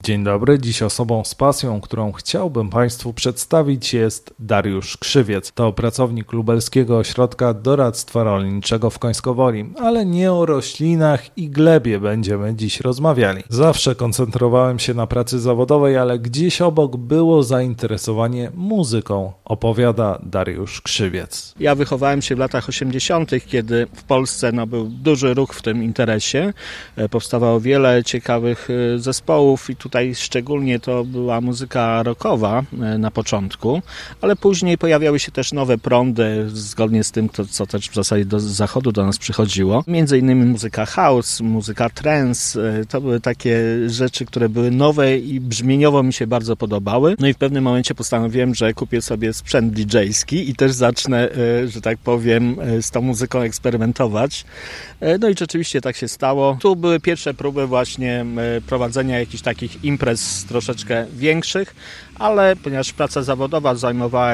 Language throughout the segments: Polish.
Dzień dobry, dziś osobą z pasją, którą chciałbym Państwu przedstawić, jest Dariusz Krzywiec. To pracownik Lubelskiego Ośrodka Doradztwa Rolniczego w Końskowoli, ale nie o roślinach i glebie będziemy dziś rozmawiali. Zawsze koncentrowałem się na pracy zawodowej, ale gdzieś obok było zainteresowanie muzyką, opowiada Dariusz Krzywiec. Ja wychowałem się w latach 80., kiedy w Polsce był duży ruch w tym interesie. Powstawało wiele ciekawych zespołów i tutaj szczególnie to była muzyka rockowa na początku, ale później pojawiały się też nowe prądy, zgodnie z tym, co też w zasadzie z zachodu do nas przychodziło. Między innymi muzyka house, muzyka trance, to były takie rzeczy, które były nowe i brzmieniowo mi się bardzo podobały. No i w pewnym momencie postanowiłem, że kupię sobie sprzęt DJ-ski i też zacznę, że tak powiem, z tą muzyką eksperymentować. No i rzeczywiście tak się stało. Tu były pierwsze próby właśnie prowadzenia jakichś takich imprez troszeczkę większych, ale ponieważ praca zawodowa zajmowała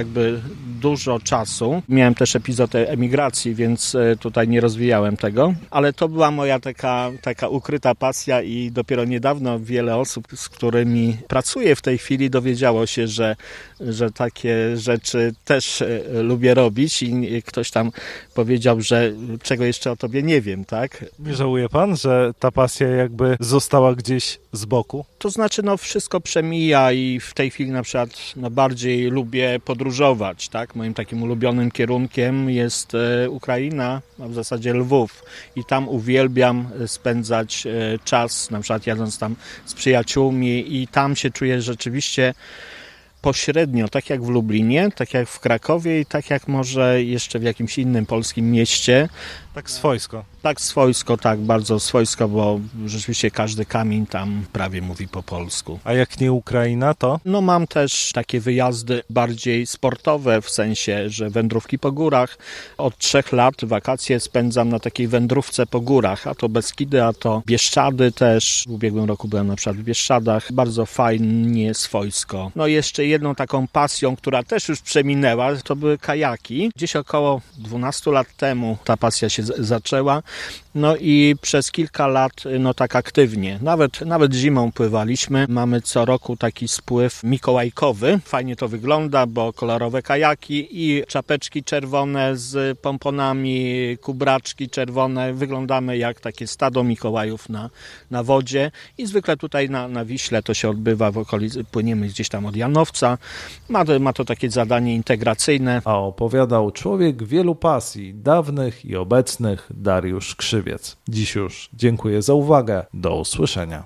dużo czasu, miałem też epizod emigracji, więc tutaj nie rozwijałem tego, ale to była moja taka ukryta pasja i dopiero niedawno wiele osób, z którymi pracuję w tej chwili, dowiedziało się, że takie rzeczy też lubię robić i ktoś tam powiedział, że czego jeszcze o tobie nie wiem, tak? Nie żałuje pan, że ta pasja została gdzieś z boku? To znaczy, wszystko przemija i w tej chwili na przykład bardziej lubię podróżować, tak? Moim takim ulubionym kierunkiem jest Ukraina, a w zasadzie Lwów i tam uwielbiam spędzać czas, na przykład jadąc tam z przyjaciółmi i tam się czuję rzeczywiście pośrednio, tak jak w Lublinie, tak jak w Krakowie i tak jak może jeszcze w jakimś innym polskim mieście. Tak swojsko. Tak swojsko, tak, bardzo swojsko, bo rzeczywiście każdy kamień tam prawie mówi po polsku. A jak nie Ukraina, to? Mam też takie wyjazdy bardziej sportowe, w sensie, że wędrówki po górach. Od 3 lat wakacje spędzam na takiej wędrówce po górach, a to Beskidy, a to Bieszczady też. W ubiegłym roku byłem na przykład w Bieszczadach. Bardzo fajnie, swojsko. Jeszcze jedną taką pasją, która też już przeminęła, to były kajaki. Gdzieś około 12 lat temu ta pasja się zaczęła. I przez kilka lat tak aktywnie. Nawet zimą pływaliśmy. Mamy co roku taki spływ mikołajkowy. Fajnie to wygląda, bo kolorowe kajaki i czapeczki czerwone z pomponami, kubraczki czerwone. Wyglądamy jak takie stado Mikołajów na wodzie. I zwykle tutaj na Wiśle to się odbywa w okolicy. Płyniemy gdzieś tam od Janowca. Ma to takie zadanie integracyjne. A opowiadał człowiek wielu pasji, dawnych i obecnych, Dariusz Krzywiec. Dziś już dziękuję za uwagę. Do usłyszenia.